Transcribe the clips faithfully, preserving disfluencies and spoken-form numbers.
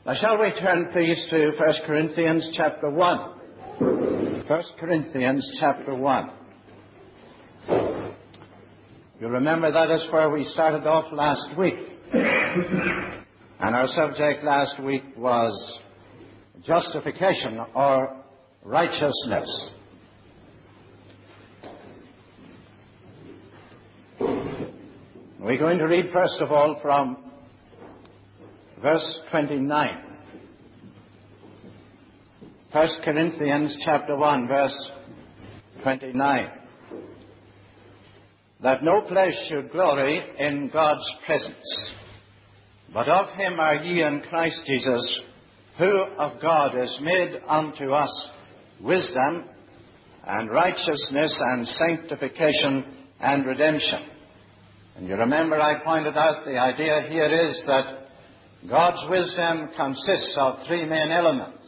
Now shall we turn please to First Corinthians chapter one. First Corinthians chapter one. You remember that is where we started off last week. And our subject last week was justification or righteousness. We're going to read first of all from verse twenty-nine. First Corinthians chapter one, verse twenty-nine. That no flesh should glory in God's presence, but of him are ye in Christ Jesus, who of God is made unto us wisdom and righteousness and sanctification and redemption. And you remember I pointed out the idea here is that God's wisdom consists of three main elements.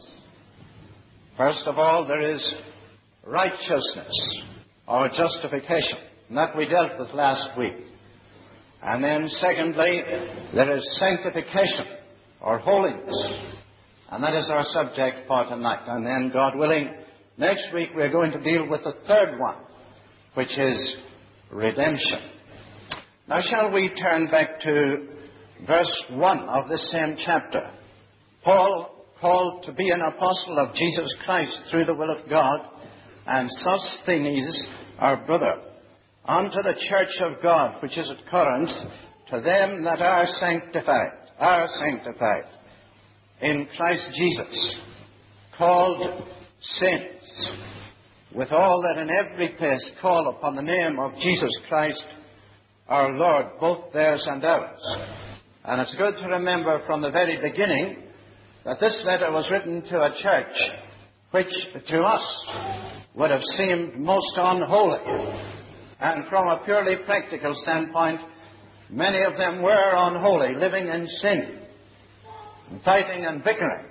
First of all, there is righteousness or justification, and that we dealt with last week. And then secondly, there is sanctification or holiness, and that is our subject for tonight. And then, God willing, next week we're going to deal with the third one, which is redemption. Now shall we turn back to verse one of this same chapter. Paul, called to be an apostle of Jesus Christ through the will of God, and Sosthenes, our brother, unto the church of God which is at Corinth, to them that are sanctified, are sanctified in Christ Jesus, called saints, with all that in every place call upon the name of Jesus Christ our Lord, both theirs and ours. And it's good to remember from the very beginning that this letter was written to a church which to us would have seemed most unholy. And from a purely practical standpoint, many of them were unholy, living in sin, fighting and bickering.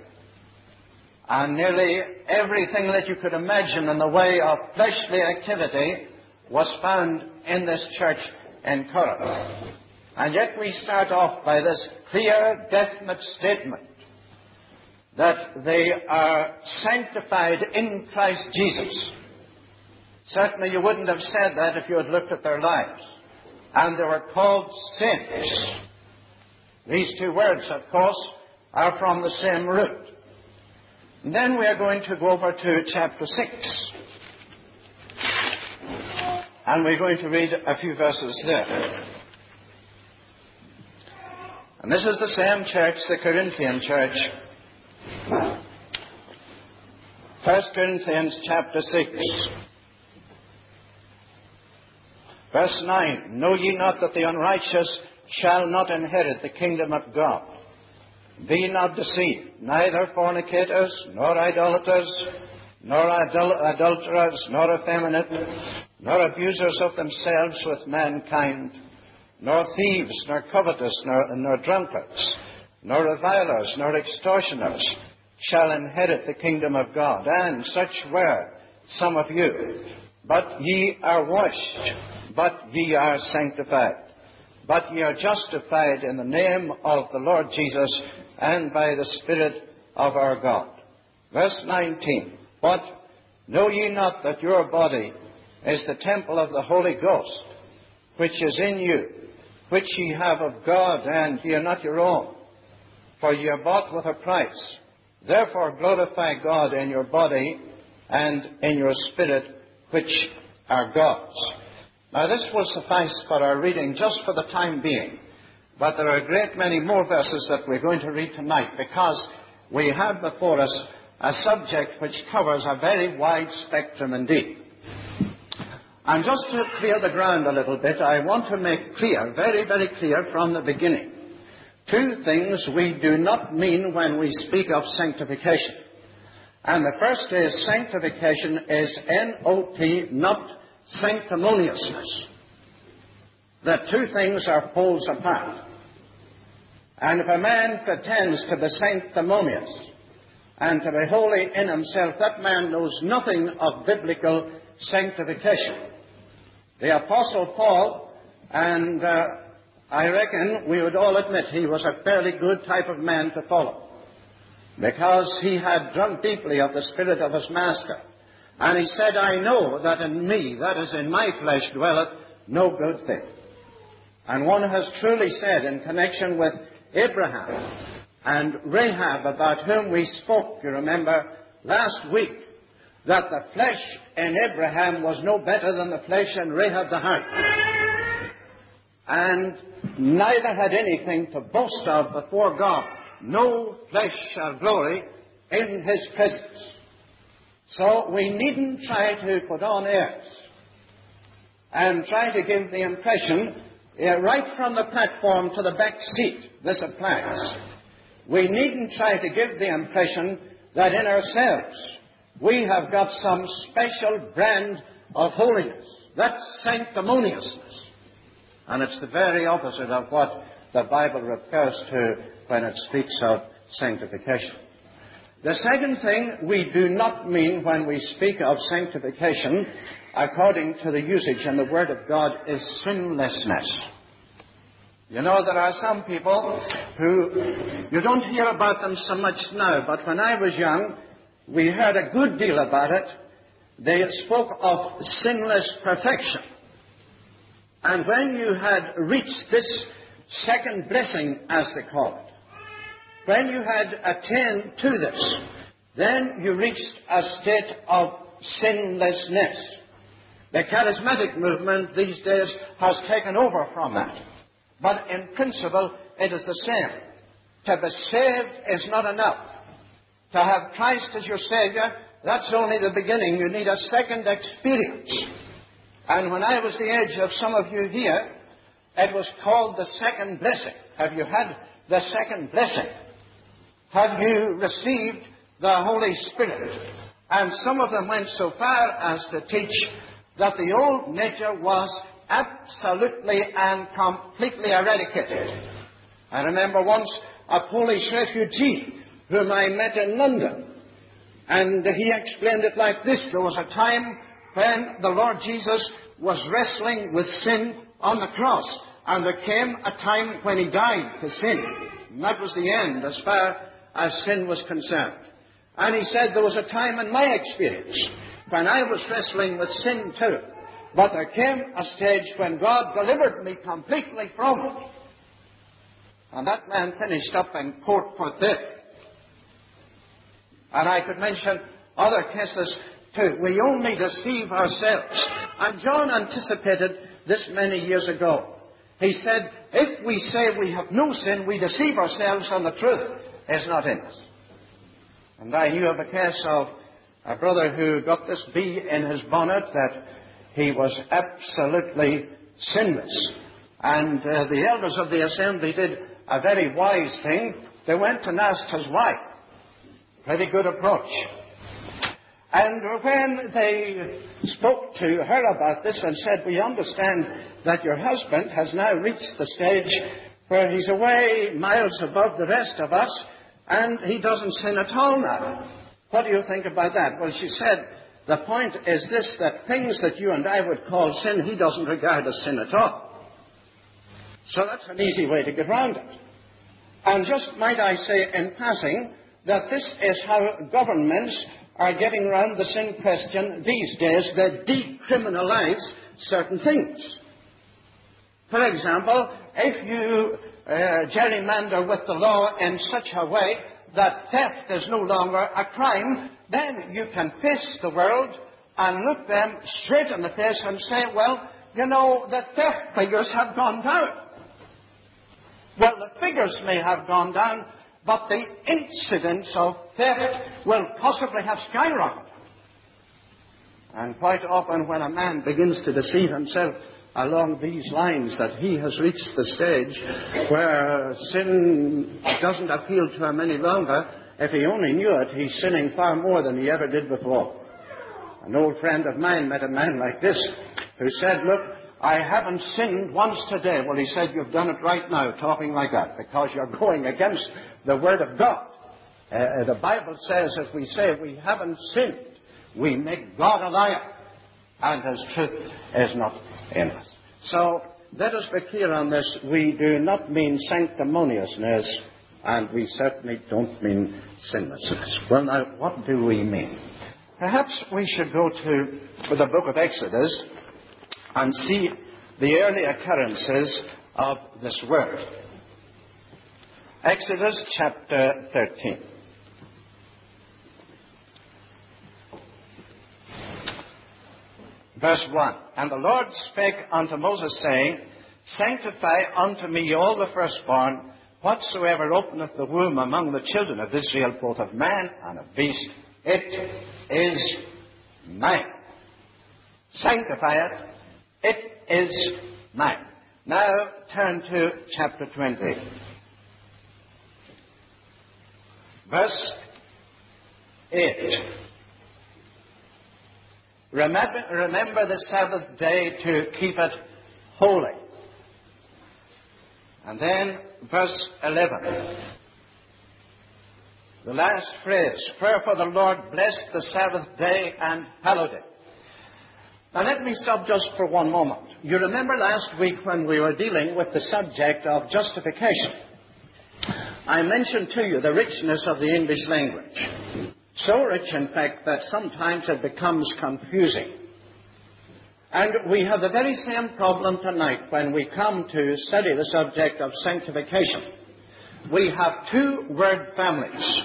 And nearly everything that you could imagine in the way of fleshly activity was found in this church in Corinth. And yet we start off by this clear, definite statement that they are sanctified in Christ Jesus. Certainly you wouldn't have said that if you had looked at their lives. And they were called saints. These two words, of course, are from the same root. And then we are going to go over to chapter six. And we're going to read a few verses there. And this is the same church, the Corinthian church. First Corinthians chapter six. Verse nine. Know ye not that the unrighteous shall not inherit the kingdom of God? Be not deceived, neither fornicators, nor idolaters, nor adul- adulterers, nor effeminate, nor abusers of themselves with mankind, nor thieves, nor covetous, nor, nor drunkards, nor revilers, nor extortioners shall inherit the kingdom of God. And such were some of you. But ye are washed, but ye are sanctified, but ye are justified in the name of the Lord Jesus and by the Spirit of our God. Verse nineteen. But know ye not that your body is the temple of the Holy Ghost, which is in you, which ye have of God, and ye are not your own? For ye are bought with a price. Therefore glorify God in your body and in your spirit, which are God's. Now this will suffice for our reading just for the time being. But there are a great many more verses that we're going to read tonight, because we have before us a subject which covers a very wide spectrum indeed. And just to clear the ground a little bit, I want to make clear, very, very clear from the beginning, two things we do not mean when we speak of sanctification. And the first is sanctification is N O T, not sanctimoniousness. The two things are poles apart. And if a man pretends to be sanctimonious and to be holy in himself, that man knows nothing of biblical sanctification. The Apostle Paul, and uh, I reckon we would all admit he was a fairly good type of man to follow. because he had drunk deeply of the spirit of his master. And he said, I know that in me, that is in my flesh, dwelleth no good thing. And one has truly said in connection with Abraham and Rahab, about whom we spoke, you remember, last week, that the flesh in Abraham was no better than the flesh in Rahab the harlot. And neither had anything to boast of before God. No flesh shall glory in his presence. So we needn't try to put on airs and try to give the impression, uh, right from the platform to the back seat, this applies. We needn't try to give the impression that in ourselves we have got some special brand of holiness. That's sanctimoniousness. And it's the very opposite of what the Bible refers to when it speaks of sanctification. The second thing we do not mean when we speak of sanctification, according to the usage in the Word of God, is sinlessness. You know, there are some people who, you don't hear about them so much now, but when I was young, we heard a good deal about it. They spoke of sinless perfection. And when you had reached this second blessing, as they call it, when you had attained to this, then you reached a state of sinlessness. The charismatic movement these days has taken over from that. But in principle, it is the same. To be saved is not enough. To have Christ as your Savior, that's only the beginning. You need a second experience. And when I was the age of some of you here, it was called the second blessing. Have you had the second blessing? Have you received the Holy Spirit? And some of them went so far as to teach that the old nature was absolutely and completely eradicated. I remember once a Polish refugee whom I met in London, and he explained it like this. There was a time when the Lord Jesus was wrestling with sin on the cross, and there came a time when he died to sin. And that was the end as far as sin was concerned. And he said there was a time in my experience when I was wrestling with sin too. But there came a stage when God delivered me completely from it. And that man finished up in court for theft. And I could mention other cases too. We only deceive ourselves. And John anticipated this many years ago. He said, if we say we have no sin, we deceive ourselves and the truth is not in us. And I knew of a case of a brother who got this bee in his bonnet that he was absolutely sinless. And uh, the elders of the assembly did a very wise thing. They went and asked his wife. Pretty good approach. And when they spoke to her about this and said, we understand that your husband has now reached the stage where he's away miles above the rest of us, and he doesn't sin at all now. What do you think about that? Well, she said, the point is this, that things that you and I would call sin, he doesn't regard as sin at all. So that's an easy way to get around it. And just might I say in passing that this is how governments are getting around the sin question these days. They decriminalize certain things. For example, if you uh, gerrymander with the law in such a way that theft is no longer a crime, then you can face the world and look them straight in the face and say, well, you know, the theft figures have gone down. Well, the figures may have gone down, but the incidence of theft will possibly have skyrocketed. And quite often when a man begins to deceive himself along these lines, that he has reached the stage where sin doesn't appeal to him any longer, if he only knew it, he's sinning far more than he ever did before. An old friend of mine met a man like this who said, look, I haven't sinned once today. Well, he said, you've done it right now, talking like that, because you're going against the Word of God. Uh, the Bible says if we say we haven't sinned, we make God a liar, and His truth is not in us. So, let us be clear on this. We do not mean sanctimoniousness and we certainly don't mean sinlessness. Well, now, what do we mean? Perhaps we should go to the book of Exodus and see the early occurrences of this word. Exodus chapter thirteen. Verse one. And the Lord spake unto Moses, saying, Sanctify unto me all the firstborn, whatsoever openeth the womb among the children of Israel, both of man and of beast, it is mine. Sanctify it, it is mine. Now turn to chapter twenty. Verse eight. Remember, remember the Sabbath day to keep it holy. And then verse eleven. The last phrase, Wherefore the Lord blessed the Sabbath day and hallowed it. Now let me stop just for one moment. You remember last week when we were dealing with the subject of justification, I mentioned to you the richness of the English language. So rich, in fact, that sometimes it becomes confusing. And we have the very same problem tonight when we come to study the subject of sanctification. We have two word families.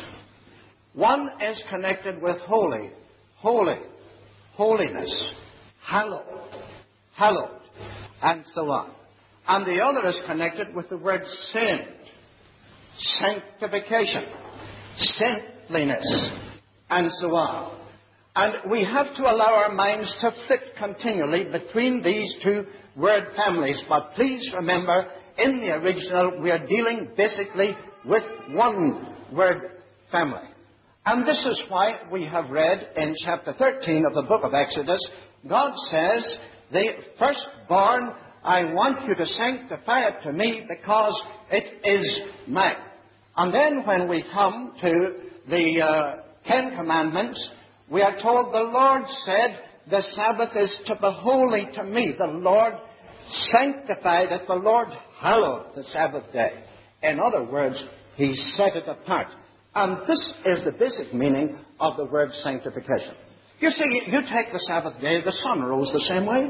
One is connected with holy, holy, holiness, hallowed, hallowed, and so on. And the other is connected with the word saint, sanctification, saintliness, and so on. And we have to allow our minds to flit continually between these two word families. But please remember, in the original, we are dealing basically with one word family. And this is why we have read in chapter thirteen of the book of Exodus, God says, the firstborn, I want you to sanctify it to me because it is mine. And then when we come to the uh, Ten Commandments, we are told the Lord said, the Sabbath is to be holy to me. The Lord sanctified it. The Lord hallowed the Sabbath day. In other words, He set it apart. And this is the basic meaning of the word sanctification. You see, you take the Sabbath day, the sun rose the same way.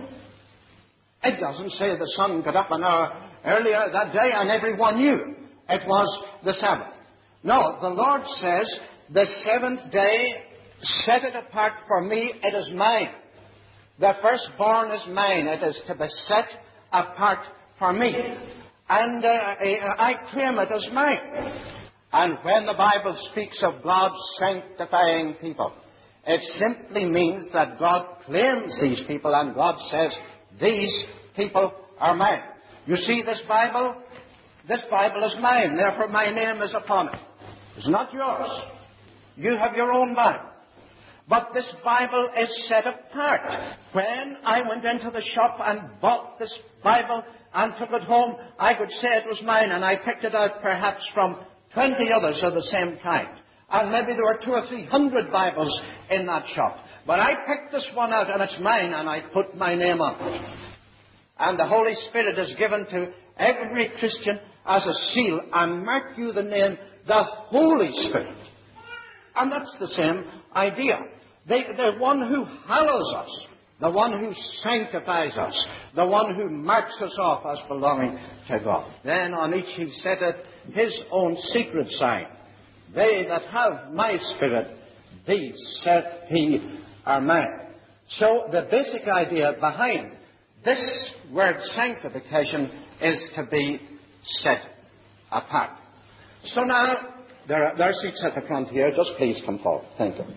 It doesn't say the sun got up an hour earlier that day and everyone knew it was the Sabbath. No, the Lord says, the seventh day, set it apart for me, it is mine. The firstborn is mine, it is to be set apart for me. And uh, I claim it as mine. And when the Bible speaks of God sanctifying people, it simply means that God claims these people and God says, these people are mine. You see this Bible? This Bible is mine, therefore my name is upon it. It's not yours. You have your own Bible. But this Bible is set apart. When I went into the shop and bought this Bible and took it home, I could say it was mine, and I picked it out perhaps from twenty others of the same kind. And maybe there were two or three hundred Bibles in that shop. But I picked this one out, and it's mine, and I put my name on it. And the Holy Spirit is given to every Christian as a seal, and mark you the name, the Holy Spirit. And that's the same idea. They, the one who hallows us, the one who sanctifies us, the one who marks us off as belonging to God. Then on each He setteth His own secret sign. They that have my Spirit, these saith He are mine. So the basic idea behind this word sanctification is to be set apart. So now, there are, there are seats at the front here. Just please come forward. Thank you.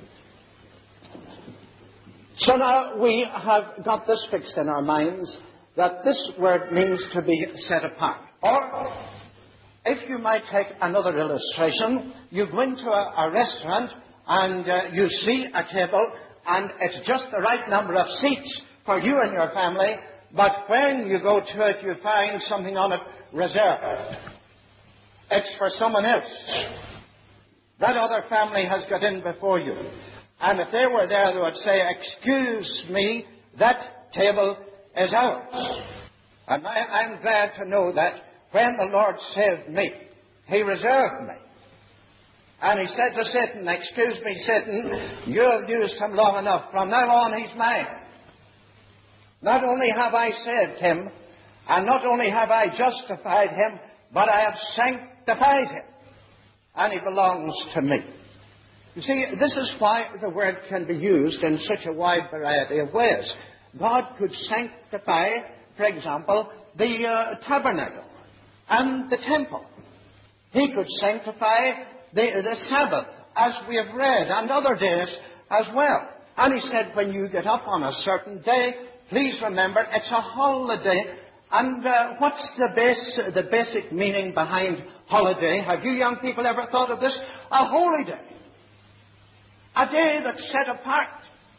So now we have got this fixed in our minds, that this word means to be set apart. Or, if you might take another illustration, you go into a, a restaurant and uh, you see a table and it's just the right number of seats for you and your family, but when you go to it you find something on it reserved. It's for someone else. That other family has got in before you. And if they were there, they would say, excuse me, that table is ours. And I, I'm glad to know that when the Lord saved me, he reserved me. And he said to Satan, excuse me, Satan, you have used him long enough. From now on, he's mine. Not only have I saved him, and not only have I justified him, but I have sanctified him. And he belongs to me. You see, this is why the word can be used in such a wide variety of ways. God could sanctify, for example, the uh, tabernacle and the temple. He could sanctify the, the Sabbath, as we have read, and other days as well. And he said, when you get up on a certain day, please remember it's a holiday. And uh, what's the, base, the basic meaning behind holiday? Have you young people ever thought of this? A holy day. A day that's set apart.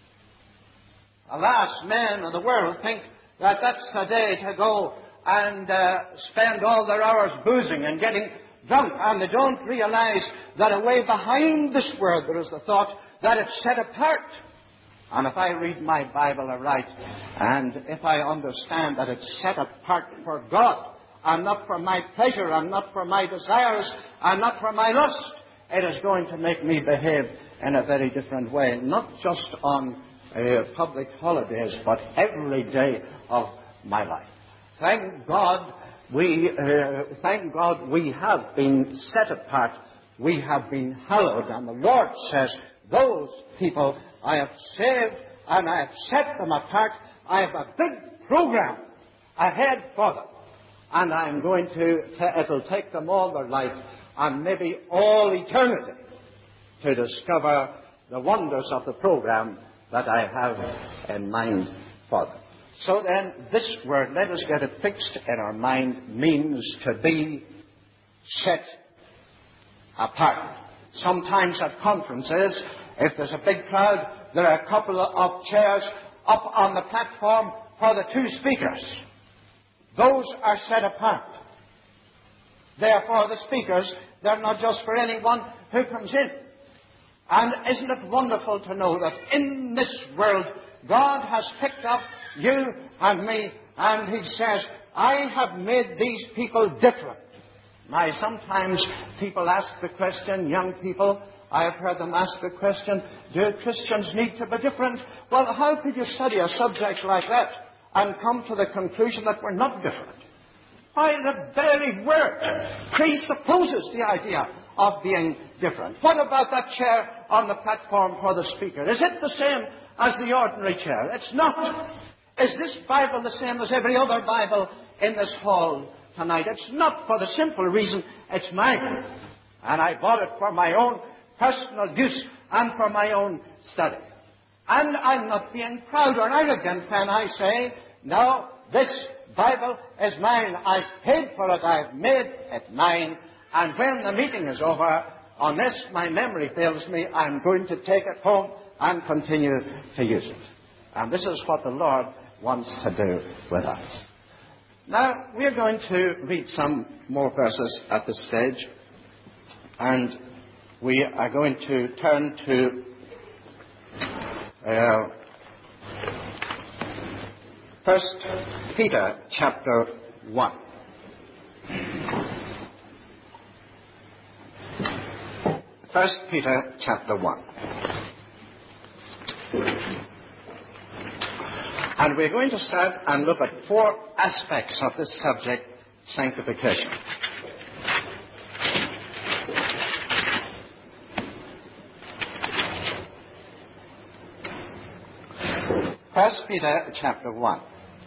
Alas, men of the world think that that's a day to go and uh, spend all their hours boozing and getting drunk, and they don't realize that away behind this world there is the thought that it's set apart. And if I read my Bible aright, and if I understand that it's set apart for God, and not for my pleasure, and not for my desires, and not for my lust, it is going to make me behave in a very different way, not just on uh, public holidays, but every day of my life. Thank God we, uh, thank God we have been set apart. We have been hallowed, and the Lord says, those people I have saved and I have set them apart. I have a big program ahead for them, and I'm going to, it'll take them all their life and maybe all eternity to discover the wonders of the program that I have in mind for them. So then, this word, let us get it fixed in our mind, means to be set apart. Sometimes at conferences, if there's a big crowd, there are a couple of chairs up on the platform for the two speakers. Those are set apart. Therefore, the speakers, they're not just for anyone who comes in. And isn't it wonderful to know that in this world, God has picked up you and me, and he says, I have made these people different. Now, sometimes people ask the question, young people, I have heard them ask the question, do Christians need to be different? Well, how could you study a subject like that and come to the conclusion that we're not different? Why, the very word presupposes the idea of being different. What about that chair on the platform for the speaker? Is it the same as the ordinary chair? It's not. Is this Bible the same as every other Bible in this hall tonight? It's not, for the simple reason it's mine. And I bought it for my own personal use and for my own study. And I'm not being proud or arrogant when I say, no, this Bible is mine. I've paid for it. I've made it mine. And when the meeting is over, unless my memory fails me, I'm going to take it home and continue to use it. And this is what the Lord wants to do with us. Now, we're going to read some more verses at this stage. And we are going to turn to uh, First Peter chapter one. First Peter chapter one. And we're going to start and look at four aspects of this subject, sanctification. First Peter chapter one.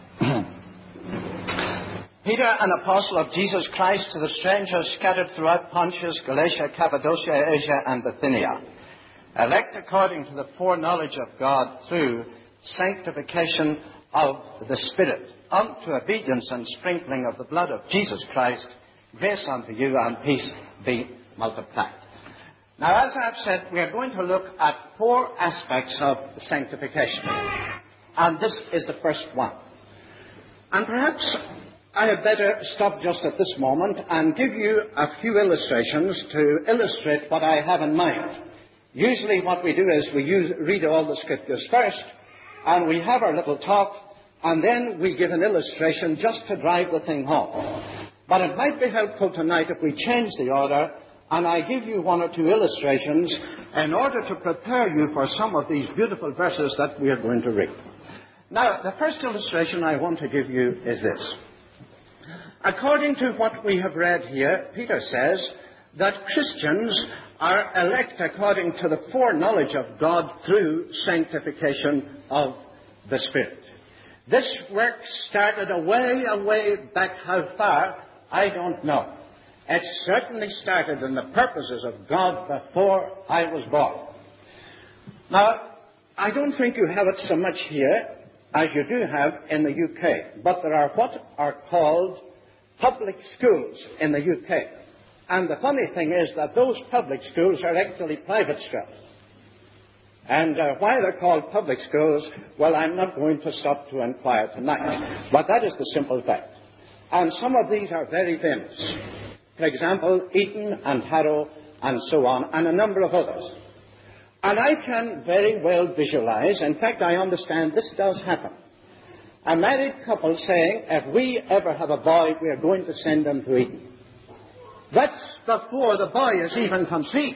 Peter, an apostle of Jesus Christ, to the strangers scattered throughout Pontus, Galatia, Cappadocia, Asia, and Bithynia, elect according to the foreknowledge of God through sanctification of the Spirit, unto obedience and sprinkling of the blood of Jesus Christ, grace unto you and peace be multiplied. Now, as I've said, we are going to look at four aspects of sanctification. And this is the first one. And perhaps I had better stop just at this moment and give you a few illustrations to illustrate what I have in mind. Usually what we do is we use, read all the scriptures first, and we have our little talk, and then we give an illustration just to drive the thing home. But it might be helpful tonight if we change the order and I give you one or two illustrations in order to prepare you for some of these beautiful verses that we are going to read. Now, the first illustration I want to give you is this. According to what we have read here, Peter says that Christians are elect according to the foreknowledge of God through sanctification of the Spirit. This work started away, away back. How far, I don't know. It certainly started in the purposes of God before I was born. Now, I don't think you have it so much here as you do have in the U K. But there are what are called public schools in the U K. And the funny thing is that those public schools are actually private schools. And uh, why they're called public schools, well, I'm not going to stop to inquire tonight. But that is the simple fact. And some of these are very famous. For example, Eton and Harrow and so on, and a number of others. And I can very well visualize, in fact, I understand this does happen, a married couple saying, if we ever have a boy, we are going to send him to Eton. That's before the boy is even conceived.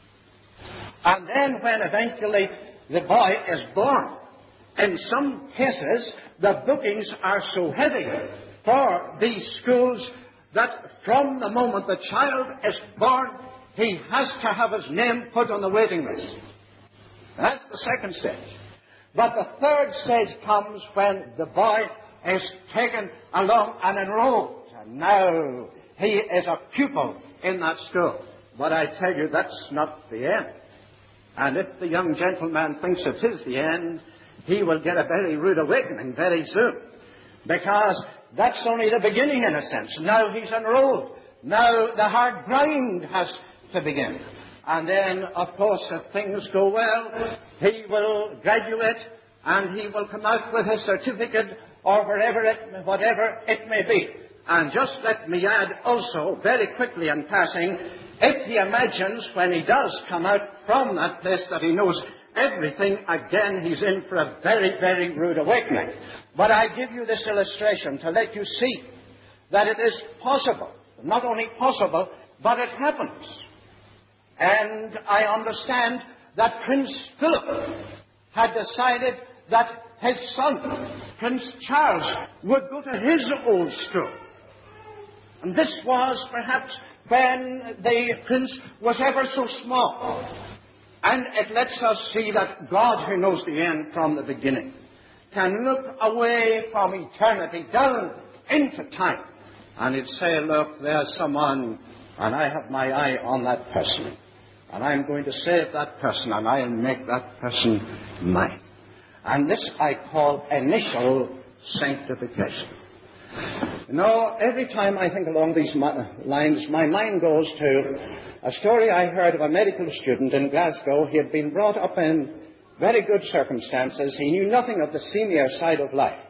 And then when eventually the boy is born, in some cases, the bookings are so heavy for these schools that from the moment the child is born, he has to have his name put on the waiting list. That's the second stage. But the third stage comes when the boy is taken along and enrolled. And now he is a pupil in that school. But I tell you, that's not the end. And if the young gentleman thinks it is the end, he will get a very rude awakening very soon. Because that's only the beginning, in a sense. Now he's enrolled. Now the hard grind has to begin. And then, of course, if things go well, he will graduate and he will come out with his certificate or wherever it, whatever it may be. And just let me add also, very quickly in passing, if he imagines when he does come out from that place that he knows everything, again, he's in for a very, very rude awakening. But I give you this illustration to let you see that it is possible. Not only possible, but it happens. And I understand that Prince Philip had decided that his son, Prince Charles, would go to his old school. And this was perhaps when the prince was ever so small. And it lets us see that God, who knows the end from the beginning, can look away from eternity down into time. And he'd say, look, there's someone, and I have my eye on that person. And I'm going to save that person, and I'll make that person mine. And this I call initial sanctification. You know, every time I think along these lines, my mind goes to a story I heard of a medical student in Glasgow. He had been brought up in very good circumstances. He knew nothing of the senior side of life.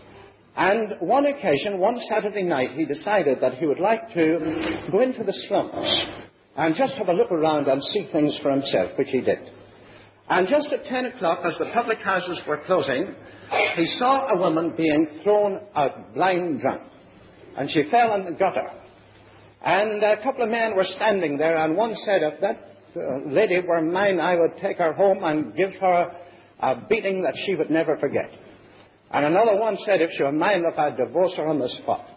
And one occasion, one Saturday night, he decided that he would like to go into the slums and just have a look around and see things for himself, which he did. And just at ten o'clock, as the public houses were closing, he saw a woman being thrown out blind drunk. And she fell in the gutter. And a couple of men were standing there, and one said, if that uh, lady were mine, I would take her home and give her a beating that she would never forget. And another one said, if she were mine, look, I'd divorce her on the spot.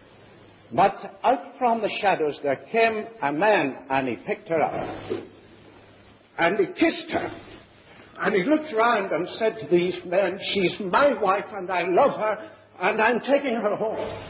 But out from the shadows there came a man, and he picked her up. And he kissed her. And he looked round and said to these men, she's my wife, and I love her, and I'm taking her home.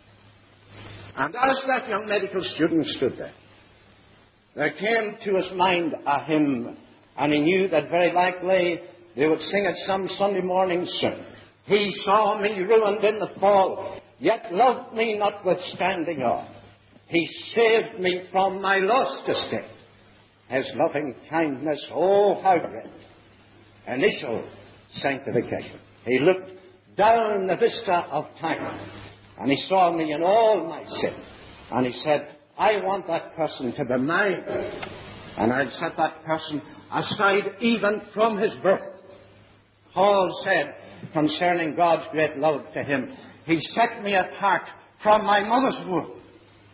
And as that young medical student stood there, there came to his mind a hymn, and he knew that very likely they would sing it some Sunday morning soon. He saw me ruined in the fall, yet loved me notwithstanding all. He saved me from my lost estate. His loving kindness, oh, how great. Initial sanctification. He looked down the vista of time, and he saw me in all my sin. And he said, I want that person to be mine. And I'll set that person aside even from his birth. Paul said concerning God's great love to him, he set me apart from my mother's womb.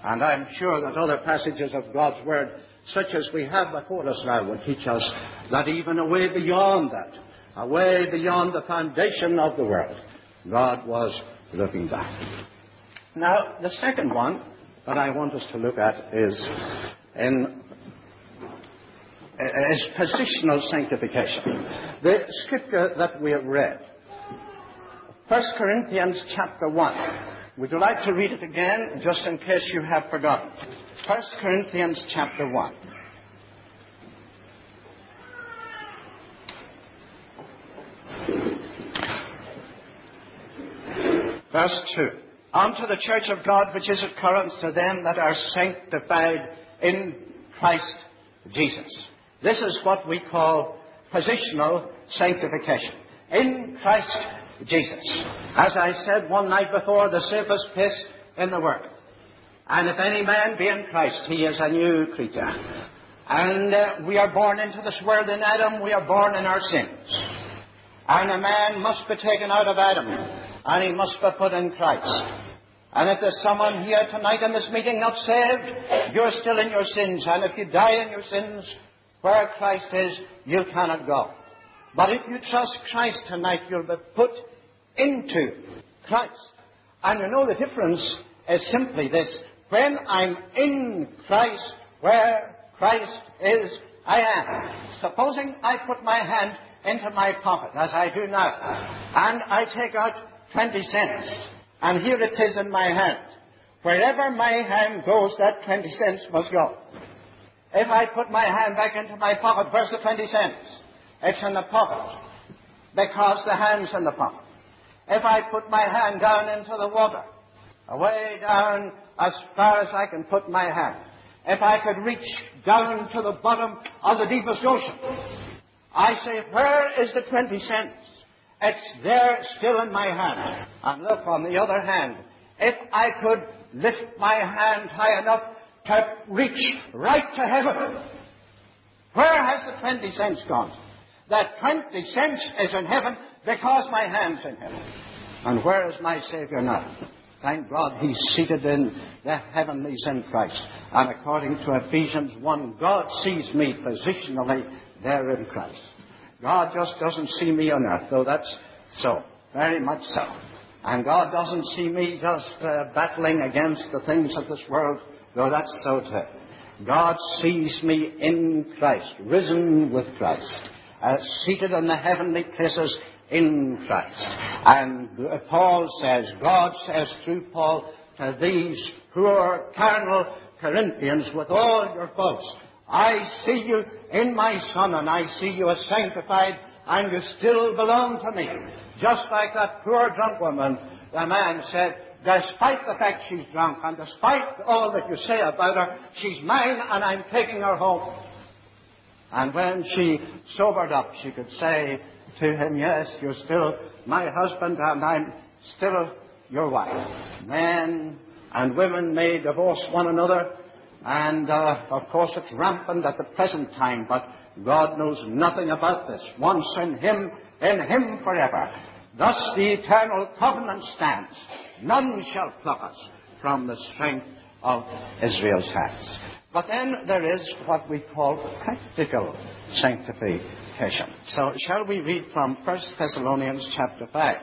And I'm sure that other passages of God's Word, such as we have before us now, will teach us that even away beyond that, away beyond the foundation of the world, God was looking back. Now, the second one that I want us to look at is in is positional sanctification. The scripture that we have read, First Corinthians chapter one. Would you like to read it again, just in case you have forgotten? First Corinthians chapter one. Verse two. Unto the church of God which is at Corinth, to them that are sanctified in Christ Jesus. This is what we call positional sanctification. In Christ Jesus. As I said one night before, the safest place in the world. And if any man be in Christ, he is a new creature. And uh, we are born into this world in Adam. We are born in our sins. And a man must be taken out of Adam, and he must be put in Christ. And if there's someone here tonight in this meeting not saved, you're still in your sins. And if you die in your sins, where Christ is, you cannot go. But if you trust Christ tonight, you'll be put into Christ. And you know the difference is simply this. When I'm in Christ, where Christ is, I am. Supposing I put my hand into my pocket, as I do now, and I take out twenty cents, and here it is in my hand. Wherever my hand goes, that twenty cents must go. If I put my hand back into my pocket, where's the twenty cents? It's in the pocket, because the hand's in the pocket. If I put my hand down into the water, away down as far as I can put my hand, if I could reach down to the bottom of the deepest ocean, I say, where is the twenty cents? It's there still in my hand. And look, on the other hand, if I could lift my hand high enough to reach right to heaven, where has the twenty cents gone? That twenty cents is in heaven because my hand's in heaven. And where is my Savior now? Thank God he's seated in the heavenlies in Christ. And according to Ephesians one, God sees me positionally there in Christ. God just doesn't see me on earth, though that's so, very much so. And God doesn't see me just uh, battling against the things of this world, though that's so too. God sees me in Christ, risen with Christ, uh, seated in the heavenly places in Christ. And uh, Paul says, God says through Paul to these poor carnal Corinthians, with all your faults, I see you in my Son, and I see you as sanctified, and you still belong to me. Just like that poor drunk woman, the man said, despite the fact she's drunk, and despite all that you say about her, she's mine, and I'm taking her home. And when she sobered up, she could say to him, yes, you're still my husband, and I'm still your wife. Men and women may divorce one another, and, uh, of course, it's rampant at the present time, but God knows nothing about this. Once in Him, in Him forever. Thus the eternal covenant stands. None shall pluck us from the strength of Israel's hands. But then there is what we call practical sanctification. So shall we read from First Thessalonians chapter five?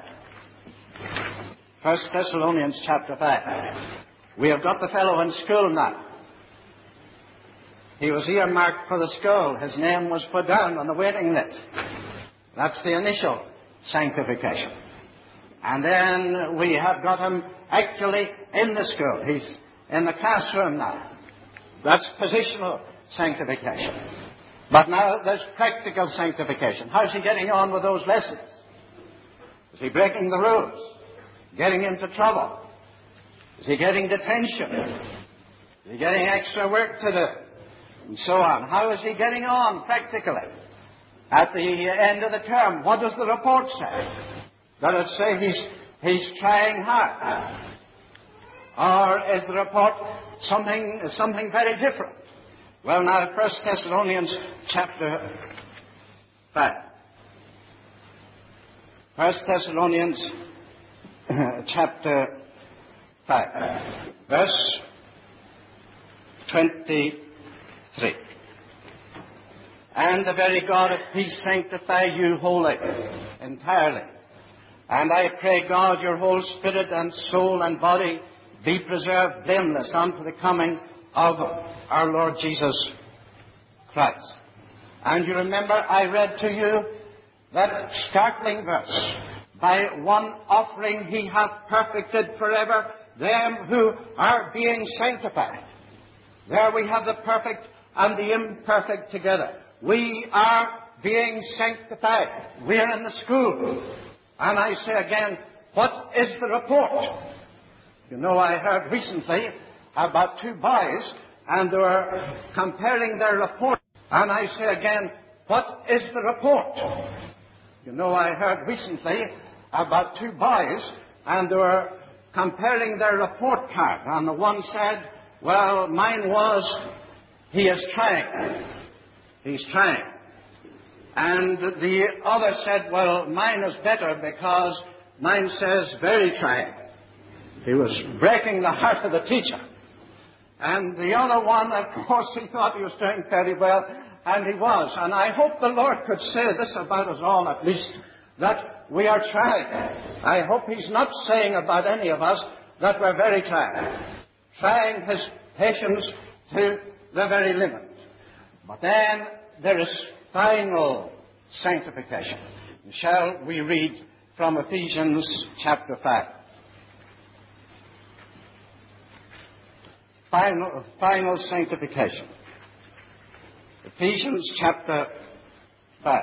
First Thessalonians chapter five. We have got the fellow in school now. He was earmarked for the school. His name was put down on the waiting list. That's the initial sanctification. And then we have got him actually in the school. He's in the classroom now. That's positional sanctification. But now there's practical sanctification. How's he getting on with those lessons? Is he breaking the rules? Getting into trouble? Is he getting detention? Is he getting extra work to do? And so on. How is he getting on practically? At the end of the term, what does the report say? Does it say he's, he's trying hard? Or is the report something, something very different? Well, now, First Thessalonians chapter five. First Thessalonians chapter five. Verse twenty-three. And the very God of peace sanctify you wholly, entirely. And I pray, God, your whole spirit and soul and body be preserved blameless unto the coming of our Lord Jesus Christ. And you remember I read to you that startling verse, by one offering he hath perfected forever them who are being sanctified. There we have the perfect and the imperfect together. We are being sanctified. We are in the school. And I say again, what is the report? You know, I heard recently about two boys, and they were comparing their report. And I say again, what is the report? You know, I heard recently about two boys, and they were comparing their report card. And the one said, well, mine was, he is trying. He's trying. And the other said, well, mine is better because mine says very trying. He was breaking the heart of the teacher. And the other one, of course, he thought he was doing very well, and he was. And I hope the Lord could say this about us all, at least, that we are trying. I hope he's not saying about any of us that we're very trying. Trying his patience to the very limit. But then there is final sanctification. Shall we read from Ephesians chapter five? Final, final sanctification. Ephesians chapter five.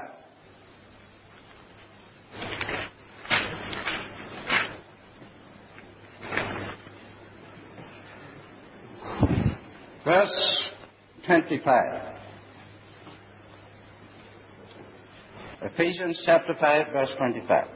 Verse twenty-five. Ephesians chapter five, verse twenty-five.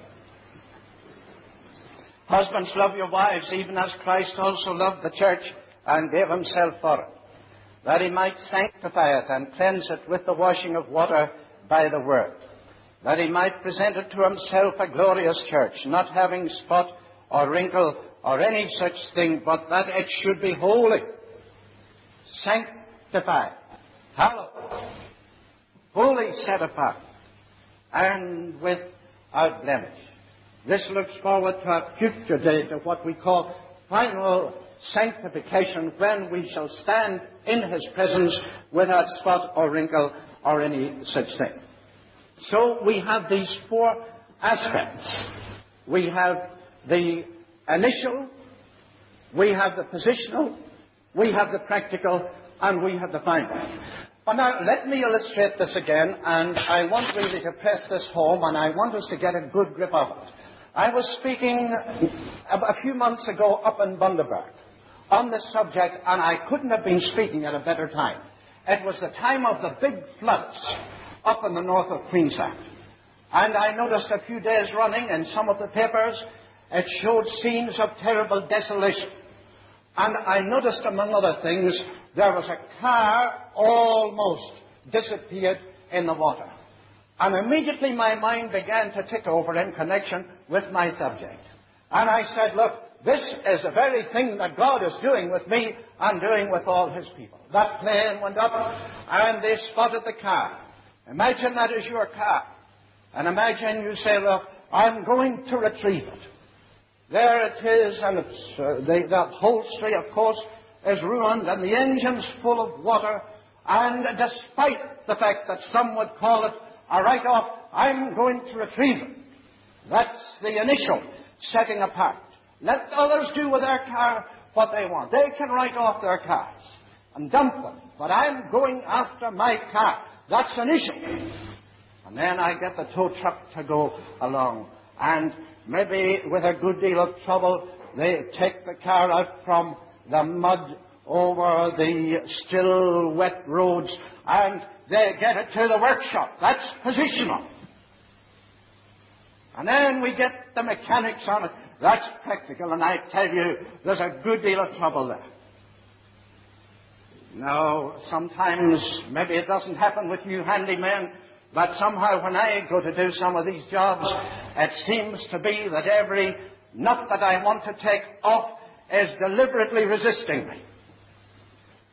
Husbands, love your wives, even as Christ also loved the church and gave himself for it, that he might sanctify it and cleanse it with the washing of water by the word, that he might present it to himself a glorious church, not having spot or wrinkle or any such thing, but that it should be holy, sanctified, hallowed, wholly set apart, and without blemish. This looks forward to a future date of what we call final sanctification, when we shall stand in his presence without spot or wrinkle or any such thing. So we have these four aspects. We have the initial, we have the positional, we have the practical, and we have the final. But now, let me illustrate this again, and I want really to press this home, and I want us to get a good grip of it. I was speaking a few months ago up in Bundaberg on this subject, and I couldn't have been speaking at a better time. It was the time of the big floods up in the north of Queensland. And I noticed a few days running in some of the papers, it showed scenes of terrible desolation. And I noticed, among other things, there was a car almost disappeared in the water. And immediately my mind began to tick over in connection with my subject. And I said, look, this is the very thing that God is doing with me and doing with all his people. That plane went up and they spotted the car. Imagine that is your car. And imagine you say, look, I'm going to retrieve it. There it is, and it's, uh, the, the upholstery, of course, is ruined, and the engine's full of water, and despite the fact that some would call it a write-off, I'm going to retrieve it. That's the initial setting apart. Let others do with their car what they want. They can write off their cars and dump them, but I'm going after my car. That's initial. And then I get the tow truck to go along, and maybe with a good deal of trouble, they take the car out from the mud over the still wet roads, and they get it to the workshop. That's positional. And then we get the mechanics on it. That's practical, and I tell you, there's a good deal of trouble there. Now, sometimes maybe it doesn't happen with you handymen, but somehow when I go to do some of these jobs, it seems to be that every nut that I want to take off is deliberately resisting me.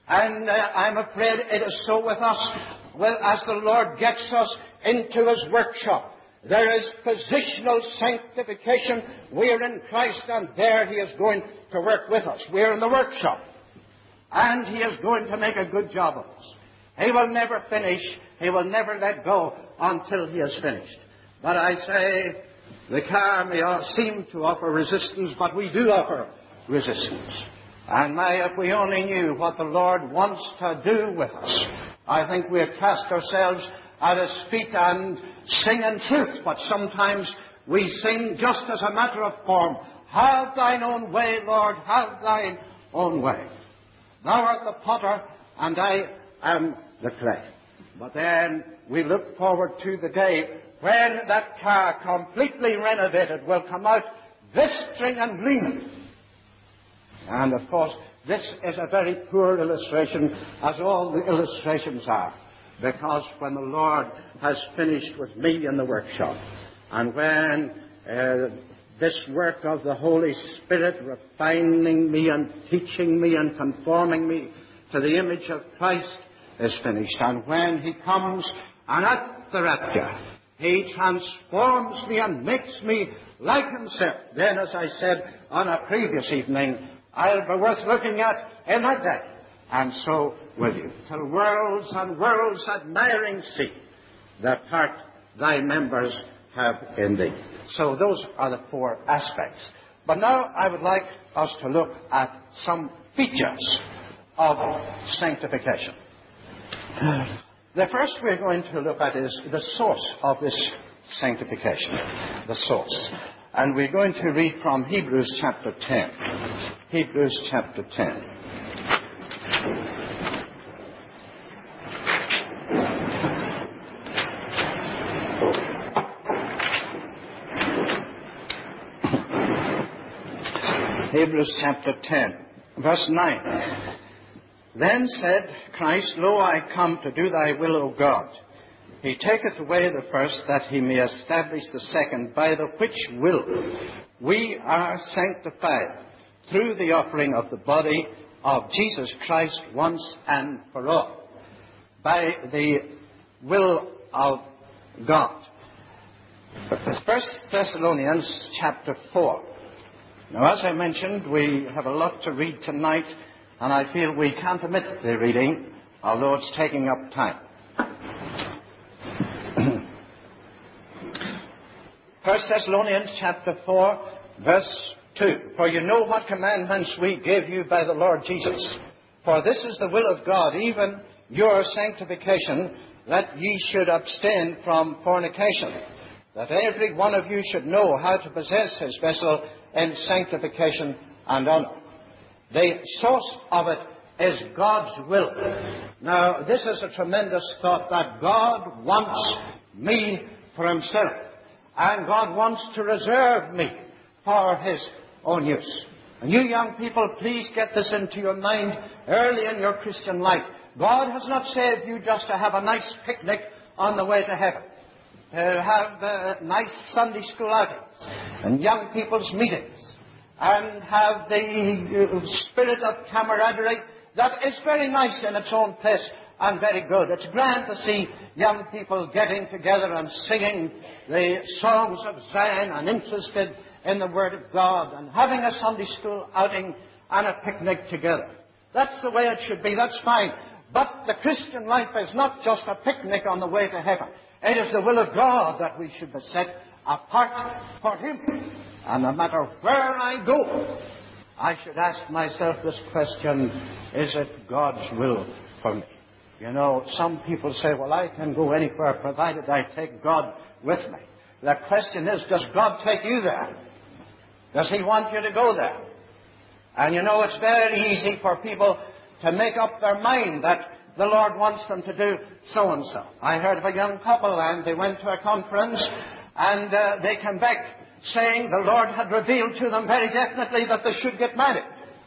And uh, I'm afraid it is so with us. Well, as the Lord gets us into His workshop, there is positional sanctification. We're in Christ, and there He is going to work with us. We're in the workshop, and He is going to make a good job of us. He will never finish. He will never let go until He has finished. But I say, the car may seem to offer resistance, but we do offer resistance. And my, if we only knew what the Lord wants to do with us, I think we'd cast ourselves at His feet and sing in truth. But sometimes we sing just as a matter of form. Have thine own way, Lord, have thine own way. Thou art the potter, and I am the clay. But then we look forward to the day when that car, completely renovated, will come out glistering and gleaming. And, of course, this is a very poor illustration, as all the illustrations are, because when the Lord has finished with me in the workshop, and when uh, this work of the Holy Spirit refining me and teaching me and conforming me to the image of Christ is finished, and when He comes and at the rapture, He transforms me and makes me like Himself, then, as I said on a previous evening, I'll be worth looking at in that day. And so will you. Till worlds and worlds admiring see the part thy members have in thee. So those are the four aspects. But now I would like us to look at some features of sanctification. The first we're going to look at is the source of this sanctification. The source. And we're going to read from Hebrews chapter ten. Hebrews chapter ten. Hebrews chapter ten, verse nine. Then said Christ, Lo, I come to do thy will, O God. He taketh away the first, that he may establish the second, by the which will we are sanctified through the offering of the body of Jesus Christ once and for all, by the will of God. First Thessalonians chapter four. Now, as I mentioned, we have a lot to read tonight, and I feel we can't omit the reading, although it's taking up time. First Thessalonians chapter four, verse two. For you know what commandments we gave you by the Lord Jesus. For this is the will of God, even your sanctification, that ye should abstain from fornication, that every one of you should know how to possess his vessel in sanctification and honor. The source of it is God's will. Now, this is a tremendous thought, that God wants me for Himself. And God wants to reserve me for His own use. And you young people, please get this into your mind early in your Christian life. God has not saved you just to have a nice picnic on the way to heaven, to have uh, nice Sunday school outings and young people's meetings, and have the uh, spirit of camaraderie that is very nice in its own place and very good. It's grand to see young people getting together and singing the songs of Zion and interested in the Word of God and having a Sunday school outing and a picnic together. That's the way it should be. That's fine. But the Christian life is not just a picnic on the way to heaven. It is the will of God that we should be set apart for Him. And no matter where I go, I should ask myself this question: is it God's will for me? You know, some people say, well, I can go anywhere provided I take God with me. The question is, does God take you there? Does He want you to go there? And you know, it's very easy for people to make up their mind that the Lord wants them to do so-and-so. I heard of a young couple, and they went to a conference, and uh, they came back saying the Lord had revealed to them very definitely that they should get married.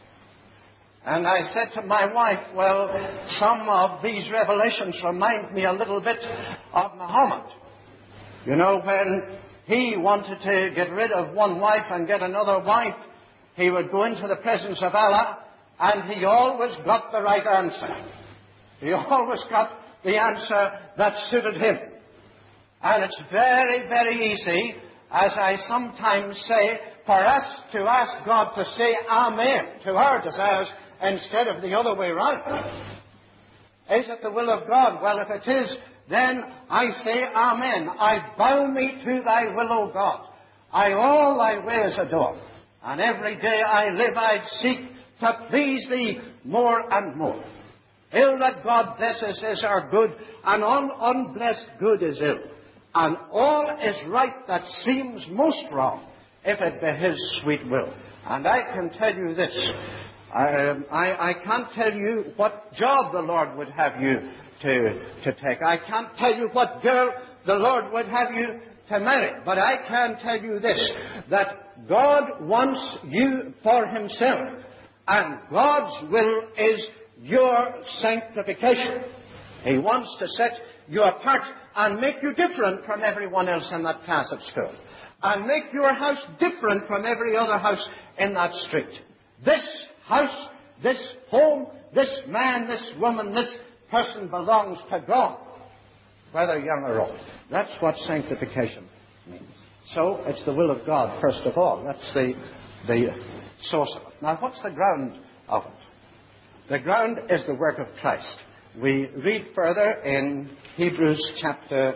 And I said to my wife, well, some of these revelations remind me a little bit of Muhammad. You know, when he wanted to get rid of one wife and get another wife, he would go into the presence of Allah and he always got the right answer. He always got the answer that suited him. And it's very, very easy, as I sometimes say, for us to ask God to say Amen to our desires instead of the other way round. Is it the will of God? Well, if it is, then I say Amen. I bow me to thy will, O God. I all thy ways adore. And every day I live, I'd seek to please thee more and more. Ill that God blesses is our good, and un- unblessed good is ill. And all is right that seems most wrong, if it be his sweet will. And I can tell you this. I, I, I can't tell you what job the Lord would have you to, to take. I can't tell you what girl the Lord would have you to marry. But I can tell you this, that God wants you for himself. And God's will is your sanctification. He wants to set you apart and make you different from everyone else in that class at school. And make your house different from every other house in that street. This house, this home, this man, this woman, this person belongs to God, whether young or old. That's what sanctification means. So it's the will of God, first of all. That's the, the source of it. Now, what's the ground of it? The ground is the work of Christ. We read further in Hebrews chapter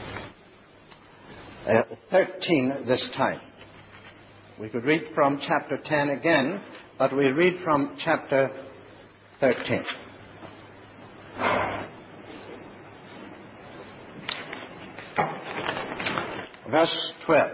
uh, thirteen this time. We could read from chapter ten again, but we read from chapter thirteen. Verse twelve.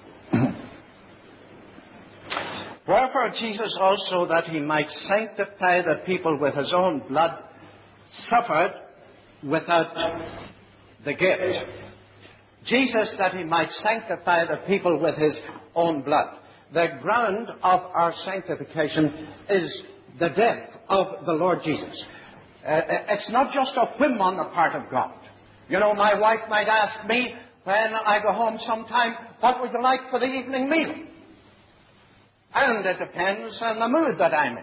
Wherefore Jesus also, that he might sanctify the people with his own blood, suffered without the gift. Jesus, that he might sanctify the people with his own blood. The ground of our sanctification is the death of the Lord Jesus. Uh, it's not just a whim on the part of God. You know, my wife might ask me when I go home sometime, what would you like for the evening meal? And it depends on the mood that I'm in,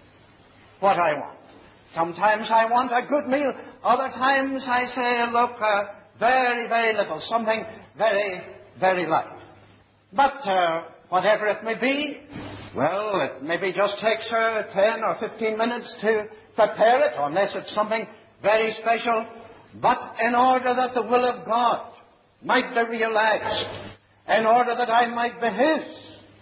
what I want. Sometimes I want a good meal. Other times I say, look, uh, very, very little, something very, very light. But uh, whatever it may be, well, it maybe just takes her ten or fifteen minutes to prepare it, unless it's something very special. But in order that the will of God might be realized, in order that I might be his,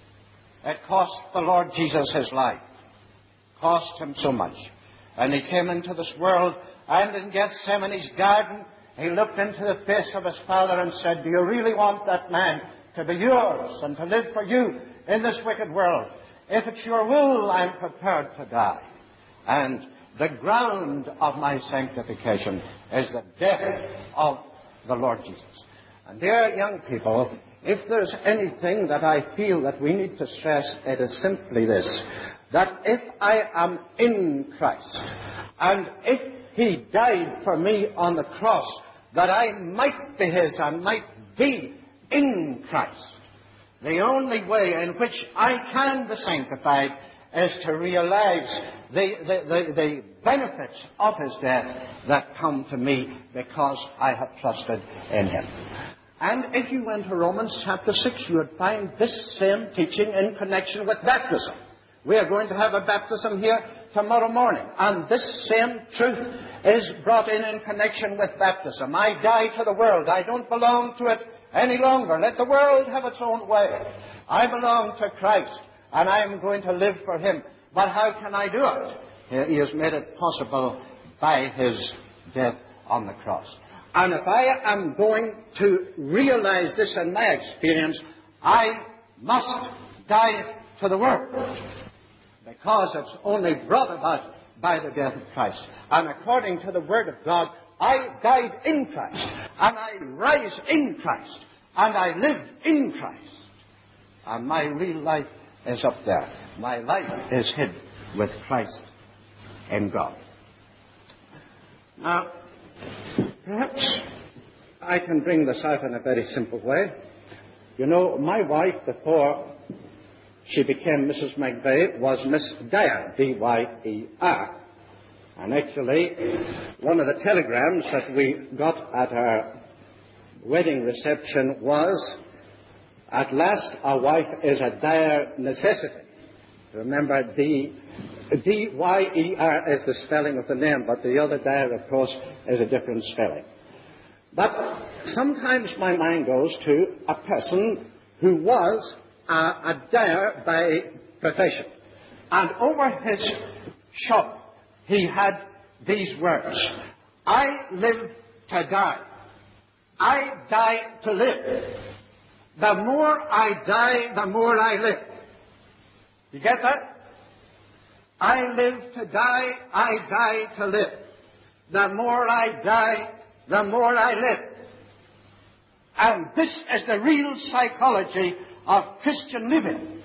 it cost the Lord Jesus his life. Cost him so much. And he came into this world, and in Gethsemane's garden, he looked into the face of his Father and said, do you really want that man to be yours and to live for you in this wicked world? If it's your will, I'm prepared to die. And the ground of my sanctification is the death of the Lord Jesus. And dear young people, if there's anything that I feel that we need to stress, it is simply this, that if I am in Christ, and if he died for me on the cross, that I might be his and might be in Christ, the only way in which I can be sanctified is to realize the, the, the, the benefits of his death that come to me because I have trusted in him. And if you went to Romans chapter six, you would find this same teaching in connection with baptism. We are going to have a baptism here tomorrow morning. And this same truth is brought in in connection with baptism. I die to the world. I don't belong to it any longer. Let the world have its own way. I belong to Christ, and I am going to live for him. But how can I do it? He has made it possible by his death on the cross. And if I am going to realize this in my experience, I must die to the world, because it's only brought about by the death of Christ. And according to the Word of God, I died in Christ, and I rise in Christ, and I live in Christ. And my real life is up there. My life is hid with Christ in God. Now, perhaps I can bring this out in a very simple way. You know, my wife, before she became Missus McVeigh was Miss Dyer, D Y E R. And actually, one of the telegrams that we got at our wedding reception was, "At last, a wife is a dire necessity." Remember, D, D Y E R is the spelling of the name, but the other Dyer, of course, is a different spelling. But sometimes my mind goes to a person who was a, a dyer by profession. And over his shop, he had these words: "I live to die. I die to live. The more I die, the more I live." You get that? I live to die, I die to live. The more I die, the more I live. And this is the real psychology of Christian living.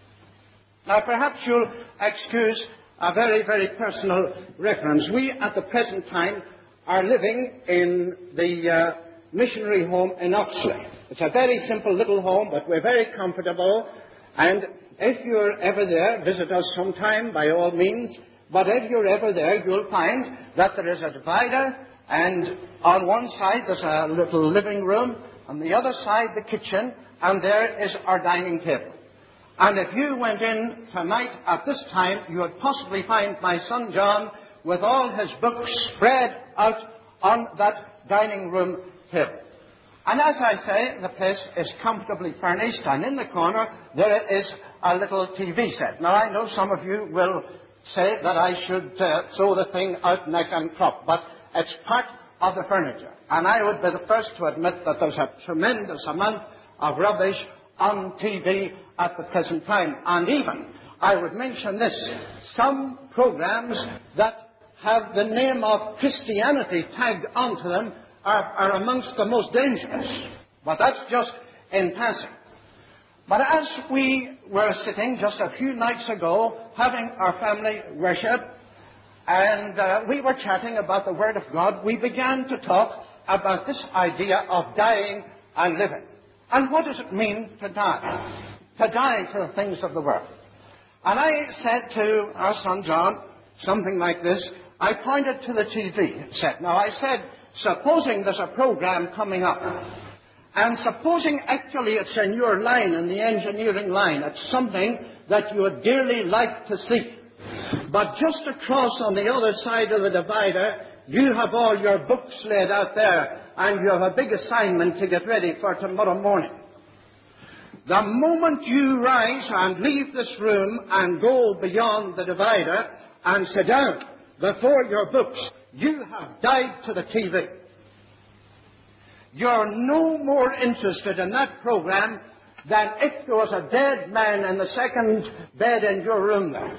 Now, perhaps you'll excuse a very, very personal reference. We, at the present time, are living in the uh, missionary home in Oxley. It's a very simple little home, but we're very comfortable. And if you're ever there, visit us sometime, by all means. But if you're ever there, you'll find that there is a divider, and on one side there's a little living room, on the other side the kitchen, and there is our dining table. And if you went in tonight at this time, you would possibly find my son John with all his books spread out on that dining room table. And as I say, the place is comfortably furnished, and in the corner there is a little T V set. Now, I know some of you will say that I should uh, throw the thing out neck and crop, but it's part of the furniture. And I would be the first to admit that there's a tremendous amount of rubbish on T V at the present time. And even, I would mention this, some programs that have the name of Christianity tagged onto them are, are amongst the most dangerous. But that's just in passing. But as we were sitting just a few nights ago having our family worship, and uh, we were chatting about the Word of God, we began to talk about this idea of dying and living. And what does it mean to die? To die to the things of the world. And I said to our son John something like this. I pointed to the T V set. Now, I said, supposing there's a program coming up, and supposing actually it's in your line, in the engineering line, it's something that you would dearly like to see. But just across on the other side of the divider, you have all your books laid out there, and you have a big assignment to get ready for tomorrow morning. The moment you rise and leave this room and go beyond the divider and sit down before your books, you have died to the T V. You're no more interested in that program than if there was a dead man in the second bed in your room there.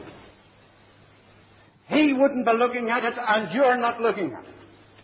He wouldn't be looking at it, and you're not looking at it.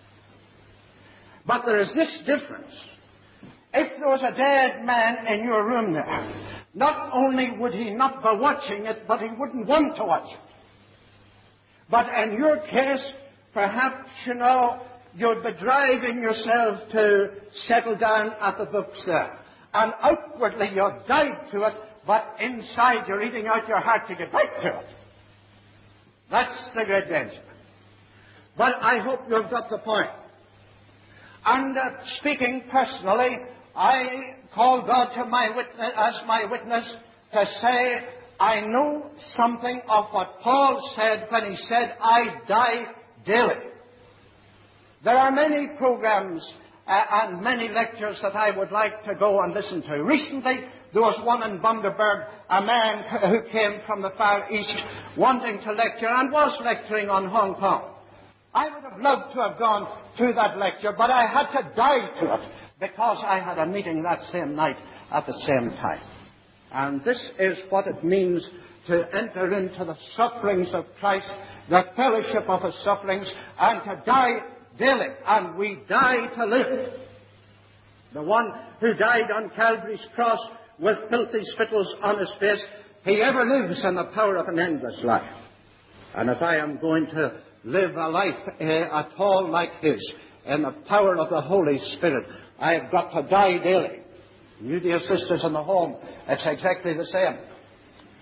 But there is this difference. If there was a dead man in your room there, not only would he not be watching it, but he wouldn't want to watch it. But in your case, perhaps, you know, you'd be driving yourself to settle down at the books there. And outwardly you're died to it, but inside you're eating out your heart to get back to it. That's the great danger. But I hope you've got the point. And uh, speaking personally, I call God to my witness, as my witness to say I know something of what Paul said when he said, I die daily. There are many programs uh, and many lectures that I would like to go and listen to. Recently, there was one in Bundaberg, a man who came from the Far East wanting to lecture and was lecturing on Hong Kong. I would have loved to have gone to that lecture, but I had to die to it because I had a meeting that same night at the same time. And this is what it means to enter into the sufferings of Christ, the fellowship of his sufferings, and to die daily. And we die to live. The one who died on Calvary's cross with filthy spittles on his face, he ever lives in the power of an endless life. And if I am going to live a life uh, at all like his, in the power of the Holy Spirit, I have got to die daily. You, dear sisters in the home, it's exactly the same.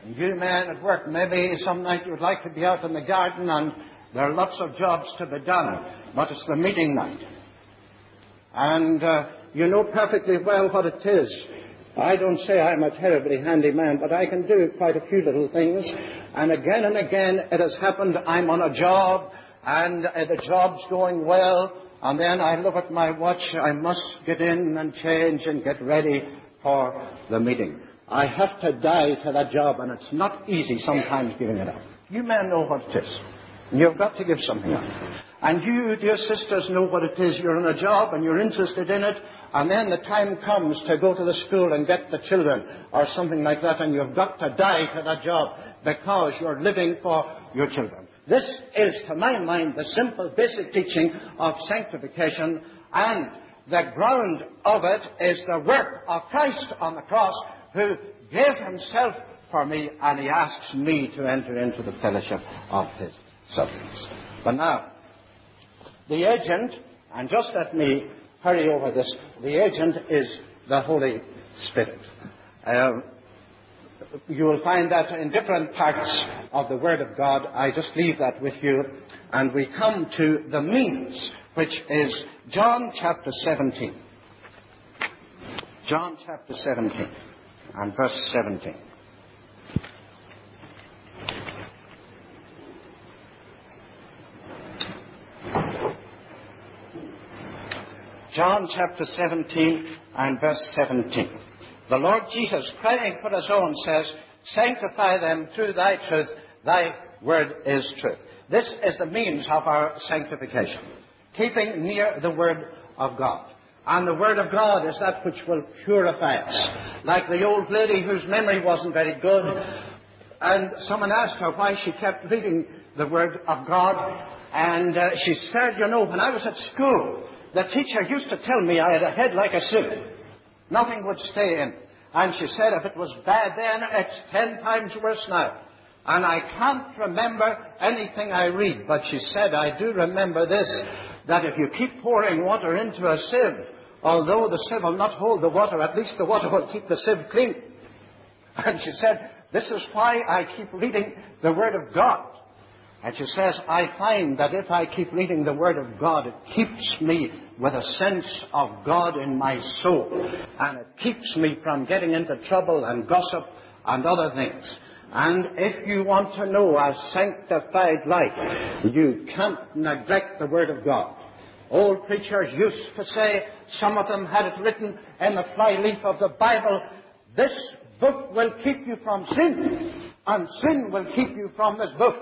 You men at work, maybe some night you'd like to be out in the garden and there are lots of jobs to be done, but it's the meeting night. And uh, you know perfectly well what it is. I don't say I'm a terribly handy man, but I can do quite a few little things. And again and again it has happened, I'm on a job, and uh, the job's going well, and then I look at my watch, I must get in and change and get ready for the meeting. I have to die to that job, and it's not easy sometimes giving it up. You men know what it is. You've got to give something up. And you, dear sisters, know what it is. You're on a job and you're interested in it, and then the time comes to go to the school and get the children or something like that, and you've got to die to that job because you're living for your children. This is, to my mind, the simple, basic teaching of sanctification, and the ground of it is the work of Christ on the cross, who gave himself for me, and he asks me to enter into the fellowship of his sufferings. But now, the agent, and just let me hurry over this, the agent is the Holy Spirit. Uh, you will find that in different parts of the Word of God. I just leave that with you, and we come to the means, which is John chapter seventeen. John chapter seventeen. And verse seventeen. John chapter seventeen and verse seventeen. The Lord Jesus, praying for his own, says, sanctify them through thy truth. Thy word is truth. This is the means of our sanctification. Keeping near the word of God. And the Word of God is that which will purify us. Like the old lady whose memory wasn't very good, and someone asked her why she kept reading the Word of God, and uh, she said, you know, when I was at school, the teacher used to tell me I had a head like a sieve. Nothing would stay in. And she said, if it was bad then, it's ten times worse now. And I can't remember anything I read, but she said, I do remember this, that if you keep pouring water into a sieve, although the sieve will not hold the water, at least the water will keep the sieve clean. And she said, this is why I keep reading the Word of God. And she says, I find that if I keep reading the Word of God, it keeps me with a sense of God in my soul. And it keeps me from getting into trouble and gossip and other things. And if you want to know a sanctified life, you can't neglect the Word of God. Old preachers used to say, some of them had it written in the flyleaf of the Bible, this book will keep you from sin, and sin will keep you from this book.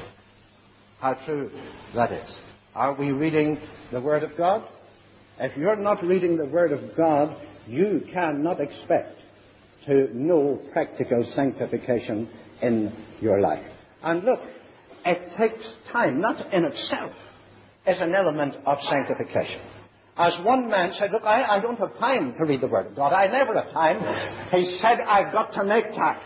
How true that is. Are we reading the Word of God? If you're not reading the Word of God, you cannot expect to know practical sanctification in your life. And look, it takes time, not in itself, is an element of sanctification. As one man said, look, I, I don't have time to read the Word of God. I never have time. He said, I've got to make time.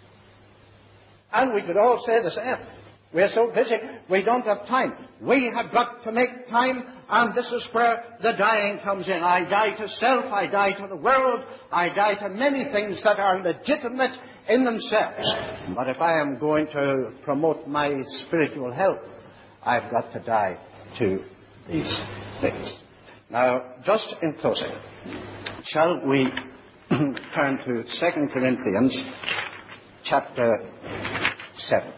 And we could all say the same. We're so busy, we don't have time. We have got to make time, and this is where the dying comes in. I die to self, I die to the world, I die to many things that are legitimate in themselves. But if I am going to promote my spiritual health, I've got to die to these things. Now, just in closing, shall we turn to Second Corinthians chapter seven.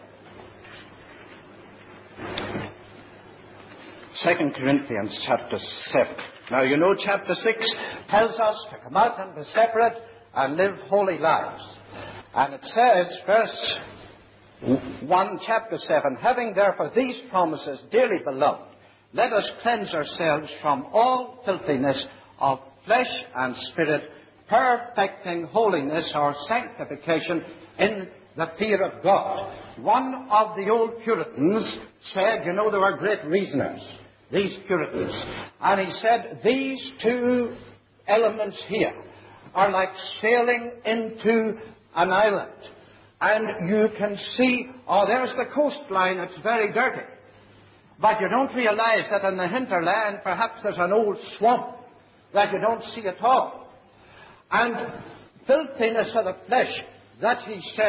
Second Corinthians chapter seven. Now, you know chapter six tells us to come out and be separate and live holy lives. And it says, verse one, chapter seven, having therefore these promises, dearly beloved, let us cleanse ourselves from all filthiness of flesh and spirit, perfecting holiness or sanctification in the fear of God. One of the old Puritans said, you know, there were great reasoners, these Puritans. And he said, these two elements here are like sailing into an island. And you can see, oh, there's the coastline, it's very dirty. But you don't realize that in the hinterland, perhaps there's an old swamp that you don't see at all. And filthiness of the flesh, that he said,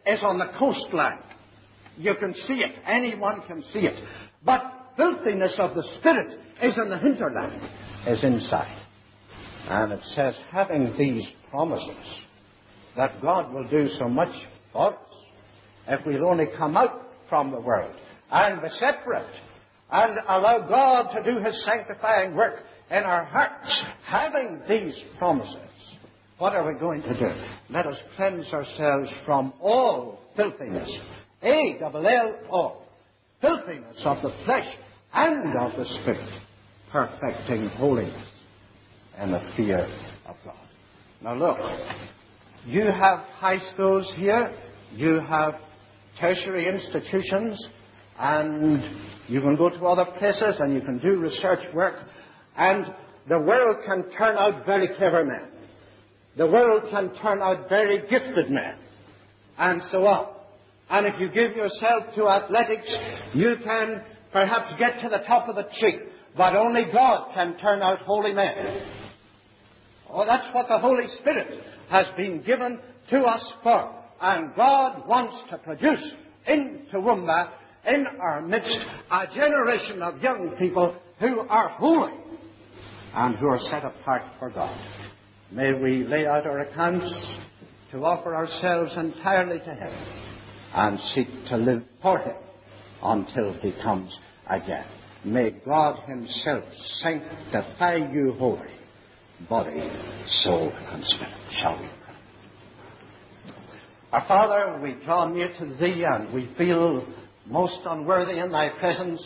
is on the coastline. You can see it. Anyone can see it. But filthiness of the spirit is in the hinterland, is inside. And it says, having these promises, that God will do so much for us if we'll only come out from the world and be separate and allow God to do His sanctifying work in our hearts. Having these promises, what are we going to do? Let us cleanse ourselves from all filthiness. A double L O. Filthiness of the flesh and of the spirit, perfecting holiness in the fear of God. Now look, you have high schools here, you have tertiary institutions, and you can go to other places and you can do research work, and the world can turn out very clever men. The world can turn out very gifted men, and so on. And if you give yourself to athletics, you can perhaps get to the top of the tree, but only God can turn out holy men. Oh, that's what the Holy Spirit has been given to us for. And God wants to produce in Toowoomba, in our midst, a generation of young people who are holy and who are set apart for God. May we lay out our accounts to offer ourselves entirely to Him and seek to live for Him until He comes again. May God Himself sanctify you wholly, body, soul, and spirit. Shall we pray? Our Father, we draw near to Thee and we feel most unworthy in Thy presence.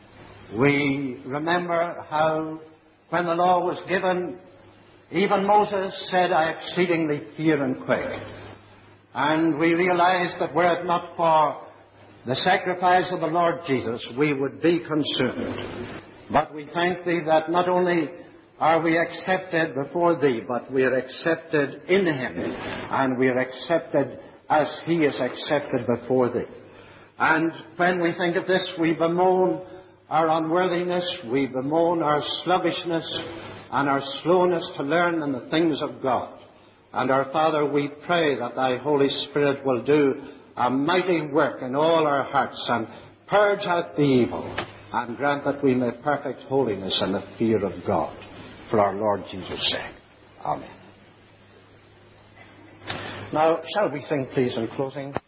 We remember how when the law was given, even Moses said, I exceedingly fear and quake. And we realize that were it not for the sacrifice of the Lord Jesus, we would be consumed. But we thank Thee that not only are we accepted before Thee, but we are accepted in Him, and we are accepted as He is accepted before Thee. And when we think of this, we bemoan our unworthiness, we bemoan our sluggishness and our slowness to learn in the things of God. And our Father, we pray that Thy Holy Spirit will do a mighty work in all our hearts and purge out the evil and grant that we may perfect holiness in the fear of God. For our Lord Jesus' sake. Amen. Now, shall we sing, please, in closing?